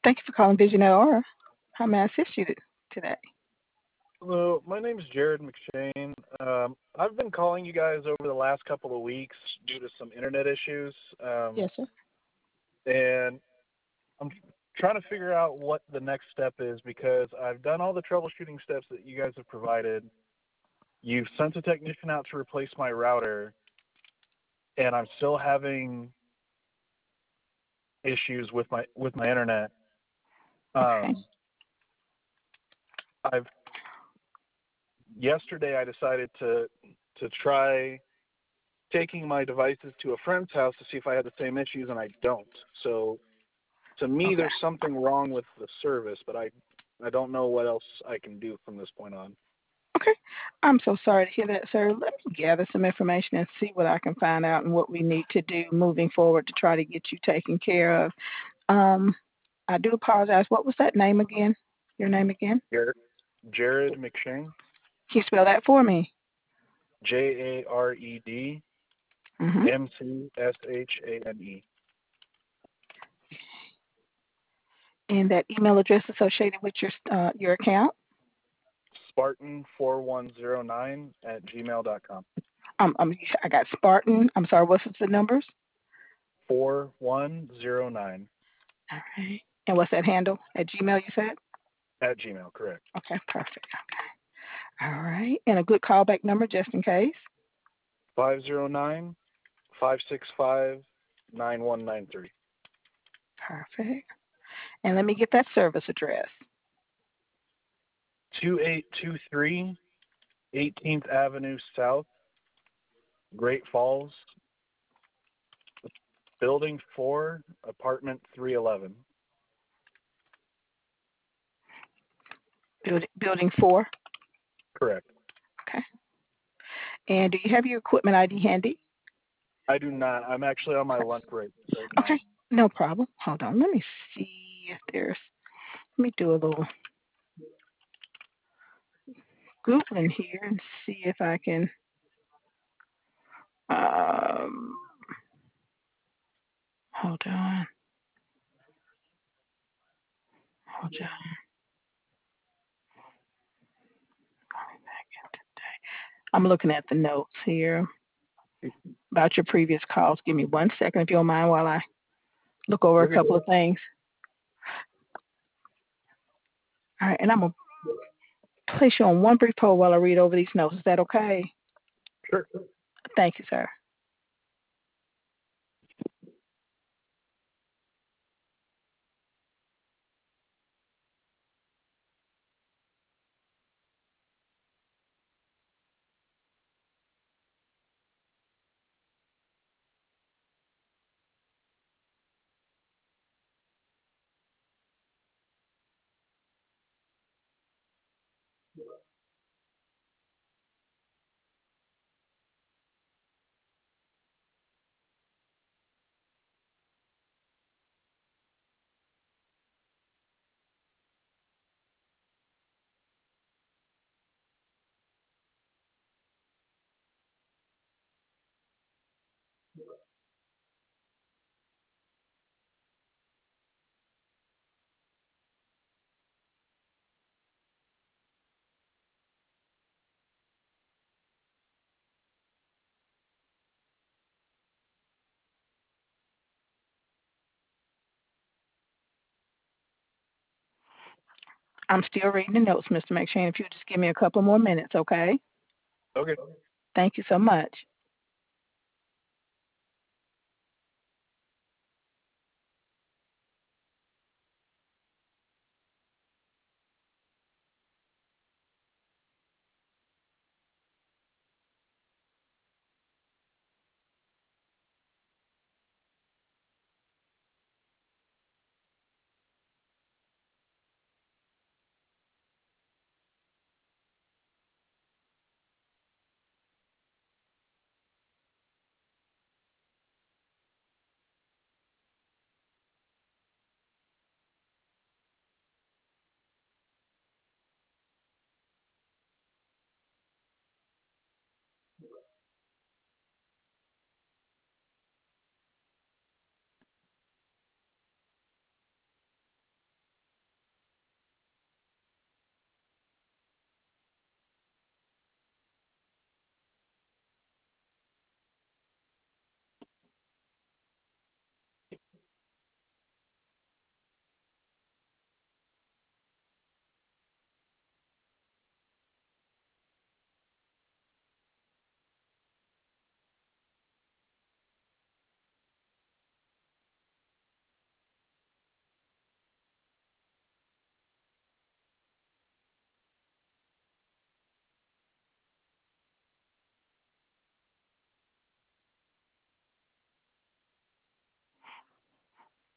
Thank you for calling Visionary Aura. How may I assist you today? Hello, my name is Jared McShane. I've been calling you guys over the last couple of weeks due to some internet issues, Yes, sir. and I'm trying to figure out what the next step is because I've done all the troubleshooting steps that you guys have provided. You've sent a technician out to replace my router, and I'm still having issues with my internet. Okay. I've yesterday I decided to try taking my devices to a friend's house to see if I had the same issues, and I don't. So to me, Okay. there's something wrong with the service, but I don't know what else I can do from this point on. Okay. I'm so sorry to hear that, sir. Let me gather some information and see what I can find out and what we need to do moving forward to try to get you taken care of. Um, I do apologize. What was that name again? Your name again? Jared McShane, Can you spell that for me? JaredMcShane. Mm-hmm. And that email address associated with your account? Spartan4109 @gmail.com. I got Spartan. I'm sorry. What's the numbers? 4109 All right. And what's that handle? At Gmail, you said? @gmail, correct. Okay, perfect. All right. And a good callback number just in case? 509-565-9193. Perfect. And let me get that service address. 2823 18th Avenue South, Great Falls, Building 4, Apartment 311. Building 4? Correct. Okay. And do you have your equipment ID handy? I do not. I'm actually on my Okay. lunch break right now. Okay, no problem. Hold on. Let me see if let me do a little Googling here and see if I can, um, hold on. Hold on. Going back in today. I'm looking at the notes here about your previous calls. Give me one second if you don't mind while I look over a You're couple good. of things. All right, and I'm going to place you on one brief hold while I read over these notes. Is that okay? Sure. Thank you, sir. I'm still reading the notes, Mr. McShane. If you just give me a couple more minutes, okay? Okay. Thank you so much.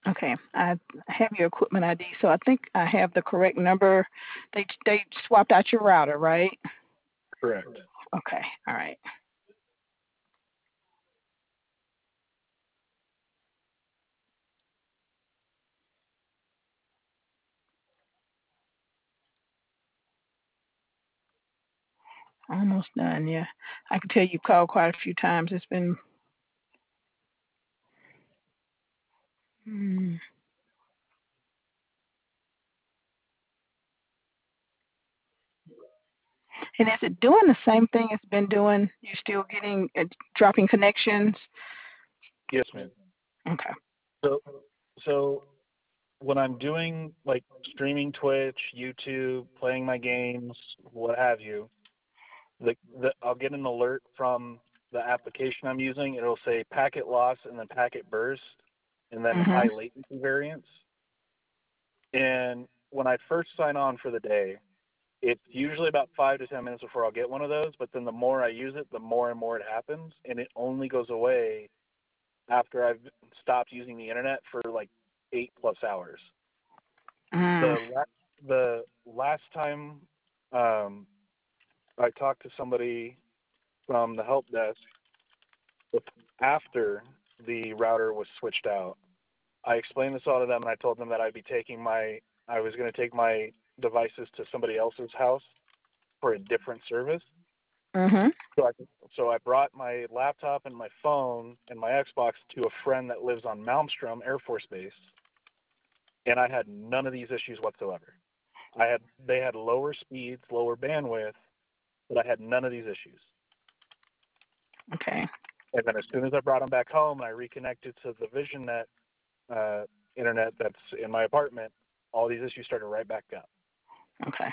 Okay, I have your equipment ID, so I think I have the correct number. They swapped out your router, right? Correct. Okay, all right. Almost done, yeah. I can tell you've called quite a few times. It's been mm. And is it doing the same thing it's been doing? You're still getting dropping connections? Yes, ma'am. Okay. So, so when I'm doing like streaming Twitch, YouTube, playing my games, what have you, I'll get an alert from the application I'm using. It'll say packet loss and then packet burst and then Mhm. high latency variance. And when I first sign on for the day, it's usually about 5 to 10 minutes before I'll get one of those. But then the more I use it, the more and more it happens, and it only goes away after I've stopped using the internet for like 8+ hours. Mm. The last time um, I talked to somebody from the help desk after the router was switched out, I explained this all to them, and I told them that I was going to take my devices to somebody else's house for a different service. Mhm. So I so I brought my laptop and my phone and my Xbox to a friend that lives on Malmstrom Air Force Base, and I had none of these issues whatsoever. They had lower speeds, lower bandwidth, but I had none of these issues. Okay. And then as soon as I brought them back home and I reconnected to the VisionNet internet that's in my apartment, all these issues started right back up. Okay.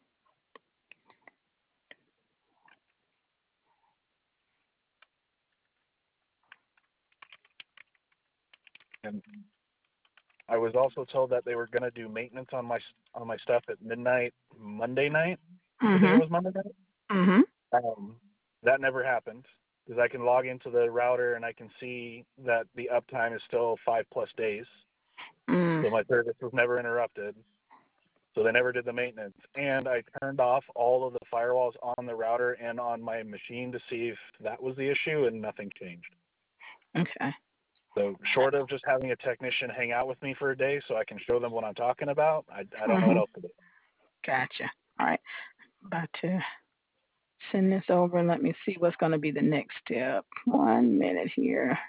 And I was also told that they were going to do maintenance on my stuff at midnight Monday night. I think it Mhm. was Monday night. Mhm. That never happened because I can log into the router and I can see that the uptime is still 5+ days. Mm. So my service was never interrupted. So they never did the maintenance. And I turned off all of the firewalls on the router and on my machine to see if that was the issue, and nothing changed. Okay. So short of just having a technician hang out with me for a day so I can show them what I'm talking about, I don't know what Mhm. else to do. Gotcha. All right. About to send this over and let me see what's going to be the next step. 1 minute here.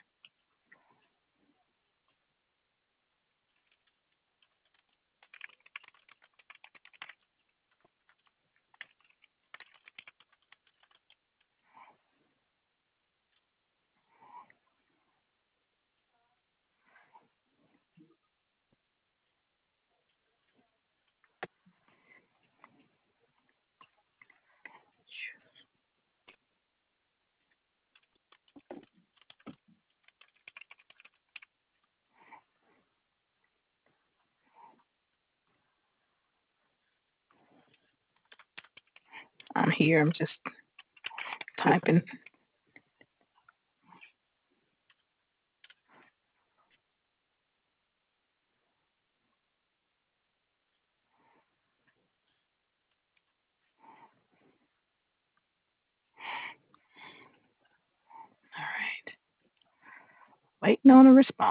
I'm here. I'm just Yes, typing. All right. Waiting on a response.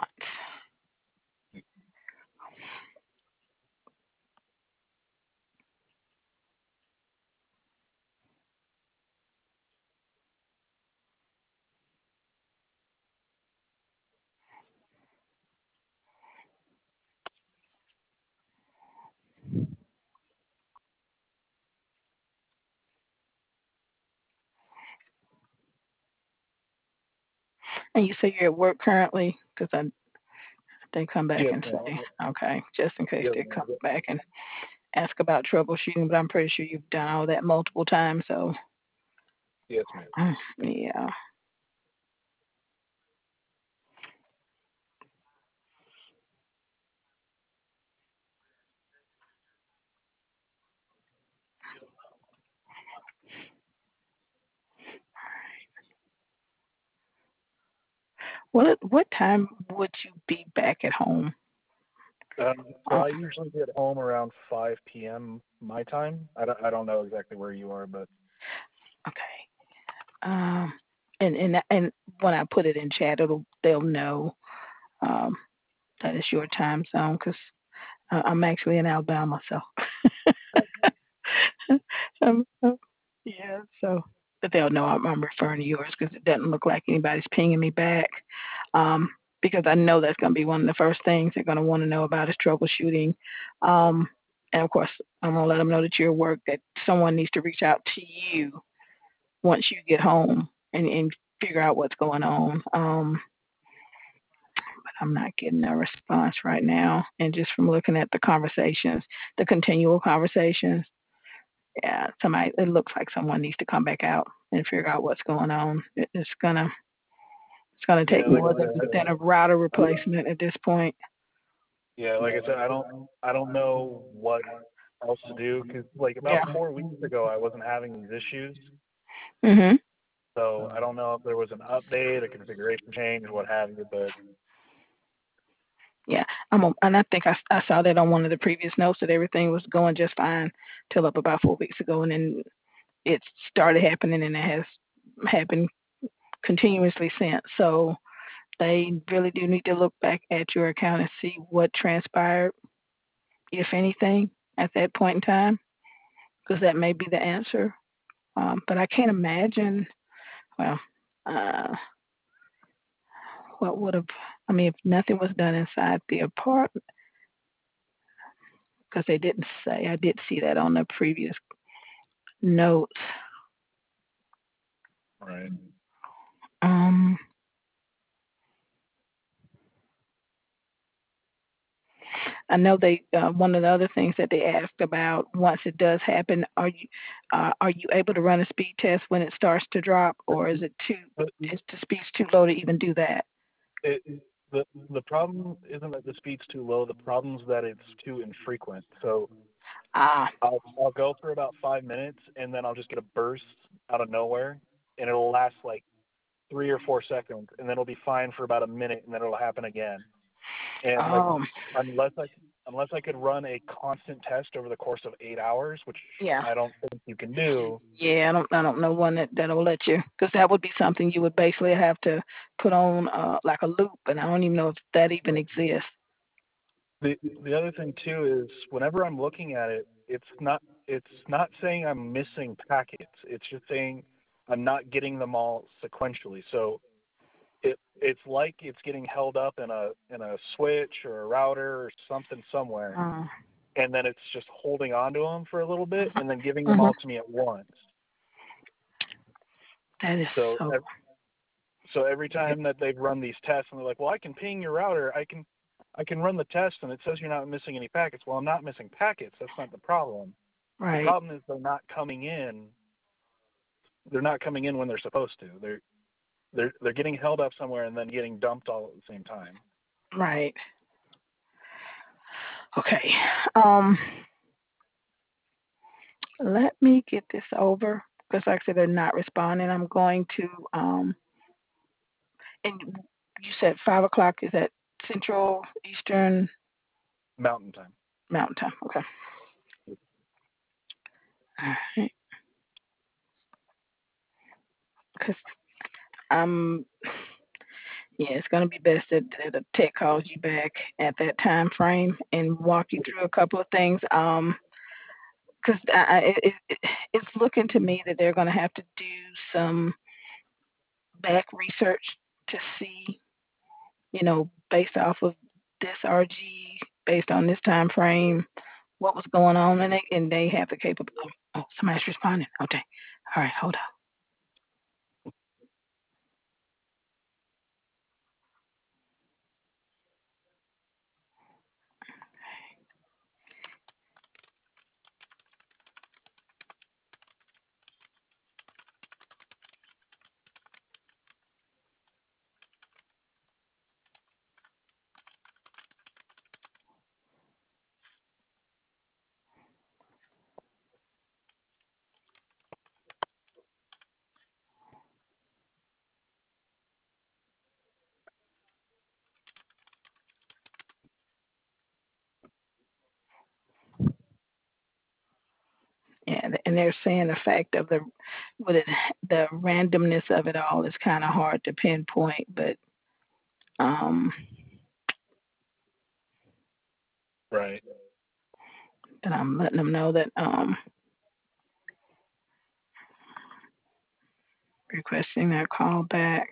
And you say you're at work currently? Because they come back yes, and ma'am. say, okay, just in case Yes, they ma'am. come back and ask about troubleshooting, but I'm pretty sure you've done all that multiple times. So, Yes, ma'am. yeah. What time would you be back at home? So I usually get home around 5 p.m. my time. I don't know exactly where you are, but Okay. Um, and when I put it in chat, they'll know um, that it's your time zone because I'm actually in Alabama, so um, yeah. So, but they'll know I'm referring to yours because it doesn't look like anybody's pinging me back. Um, because I know that's going to be one of the first things they're going to want to know about is troubleshooting. And of course, I'm going to let them know that you're at work, that someone needs to reach out to you once you get home and figure out what's going on. But I'm not getting a response right now. And just from looking at the conversations, the continual conversations, yeah, it looks like someone needs to come back out and figure out what's going on. It's gonna yeah, take like more I said, than a router replacement at this point. yeah, like I said, I don't know what else to do because like about Yeah. 4 weeks ago I wasn't having these issues, Mhm. so I don't know if there was an update, a configuration change, or what have you. But Yeah. And I think I saw that on one of the previous notes that everything was going just fine till up about 4 weeks ago, and then it started happening, and it has happened continuously since. So they really do need to look back at your account and see what transpired, if anything, at that point in time, because that may be the answer. But I can't imagine. Well, uh, what would have? I mean, if nothing was done inside the apartment, because they didn't say. I did see that on the previous notes. right, Um, I know they one of the other things that they asked about once it does happen, are you able to run a speed test when it starts to drop, or but is the speed too low to even do that? it the problem isn't that the speed's too low. The problem's that it's too infrequent. So Ah, I'll go for about 5 minutes and then I'll just get a burst out of nowhere, and it'll last like 3 or 4 seconds, and then it'll be fine for about a minute, and then it'll happen again. And like oh, unless I unless I could run a constant test over the course of 8 hours, which yeah, I don't think you can do. yeah. I don't know one that'll let you, because that would be something you would basically have to put on like a loop, and I don't even know if that even exists. The other thing too is whenever I'm looking at it, it's not saying I'm missing packets. It's just saying I'm not getting them all sequentially. So it's like it's getting held up in a switch or a router or something somewhere, Uh, and then it's just holding on to them for a little bit and then giving them mhm. all to me at once. That is So so. so every time that they've run these tests and they're like, well, I can ping your router, I can run the test and it says you're not missing any packets. Well, I'm not missing packets. That's not the problem. The Right. problem is they're not coming in. They're not coming in when they're supposed to. They're getting held up somewhere and then getting dumped all at the same time. Right. Okay. Um, Let me get this over because, like I said, they're not responding. I'm going to, and you said 5 o'clock. Is that Central, Eastern, Mountain time. Mountain Time? Okay. All right. Because I'm, yeah, it's going to be best that a tech calls you back at that time frame and walk you through a couple of things. Because it's looking to me that they're going to have to do some back research to see, based off of this RG, based on this time frame, what was going on, and they have the capability. Oh, somebody's responding. Okay, all right, hold on. and they're saying the fact of the randomness of it all is kind of hard to pinpoint, but um, Right. but I'm letting them know that requesting their call back.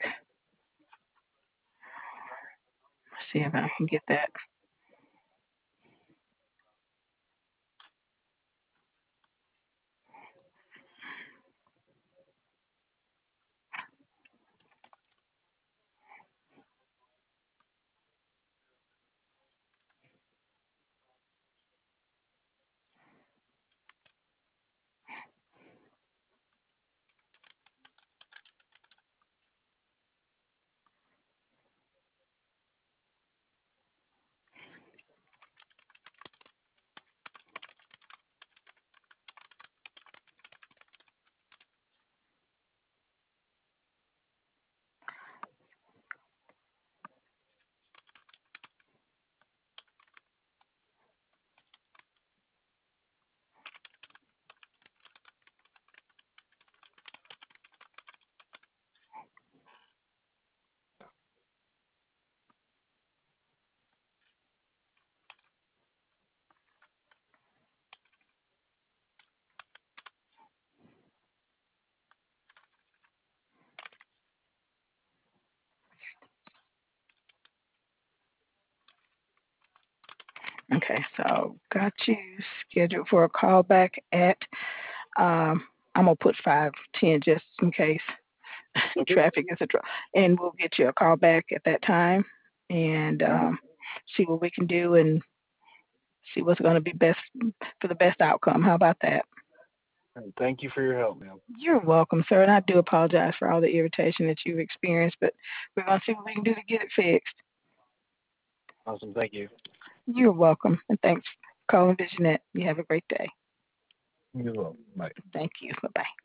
See if I can get that. Okay, so got you scheduled for a call back at I'm gonna put 5:10 just in case Okay. traffic is a draw, and we'll get you a call back at that time and All right. see what we can do and see what's going to be best for the best outcome. How about that? Thank you for your help, ma'am. You're welcome, sir, and I do apologize for all the irritation that you've experienced, but we're going to see what we can do to get it fixed. Awesome. Thank you. You're welcome, and thanks for calling Visionette. You have a great day. You as well. Bye. Thank you. Bye-bye.